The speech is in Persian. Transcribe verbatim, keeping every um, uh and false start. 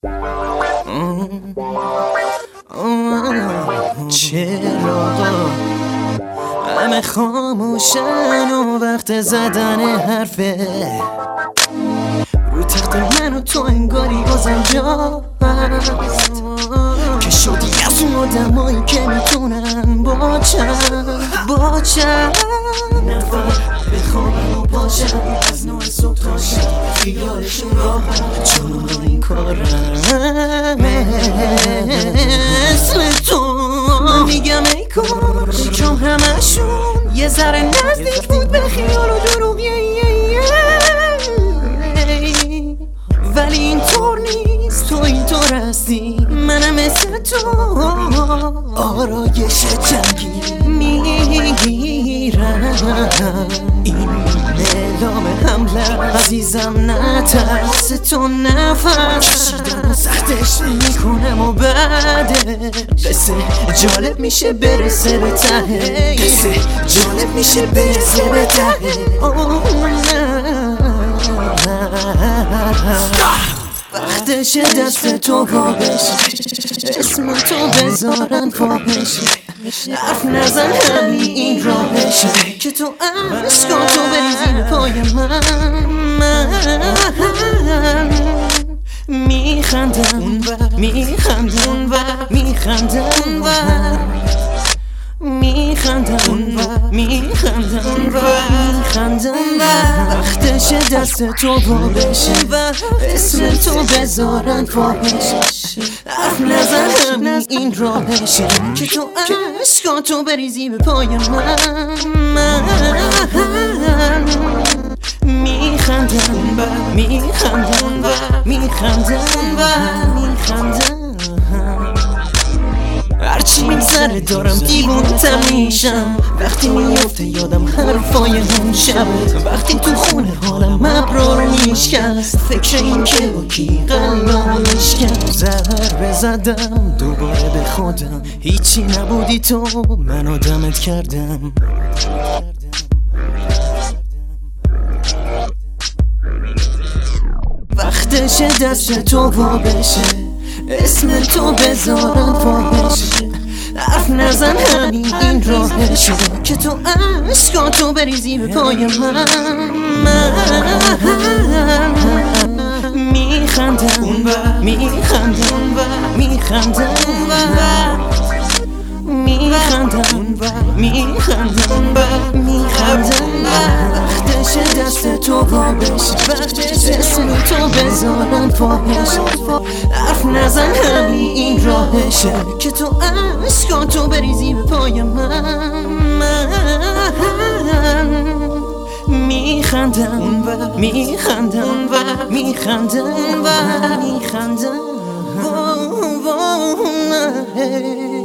چرا همه خاموشن و وقت زدن حرفه رو تخت من و تو انگاری بازم جا هست که شدی از اون آدمایی که میتونن باچن باچن نفر بخوابم و پاشم از نوع صبح تا شب خیالشون راحت چون این کارم مثل تو میگم ای کاش چون همشون یه ذره نزدیک بود به خیال و دروغ ولی اینطور نیست، تو اینطور هستی منم مثل تو آرایش جنگی میگیرم این اعلام حمله عزیزم نترس تو نفس کشیدن سختش میکنم و بعده قصه جالب میشه برسه به ته قصه جالب میشه برسه به ته وقتش دست تو وا بشه اسم تو بذارن فاحشه حرف نزن همین این راهشه که تو عشقاتو بریزی به پای من من میخندم میخندم و میخندم و میخندم میخندم و میخندم و وقتش دست تو وا بشه و اسم تو بذارن فاحشه حرف نزن همین این راهشه که تو عشقاتو بریزی به پای من من میخندم و میخندم و میخندم و میخندم هرچی میگذره دارم دیوونتم میشم وقتی میفته یادم حرفای اون شب وقتی تو خونه حالم ابرا رو میشکست فکر این که با کی قلبم میشکست ضربه زدم دوباره به خودم هیچی نبودی تو من آدمت کردم وقتش دست تو وا بشه اسم تو بذارم فاحشه حرف نزن همین این راهشه که تو عشقاتو بریزی به پای من من میخندم و میخندم و میخندم و میخندم و میخندم و میخندم وقتش دست تو وا بشه وقتش اسم تو بذارن فاحشه حرف نزن همین این راهشه که تو عشقاتو بریزی به پای من من میخندم و میخندم و میخندم و میخندم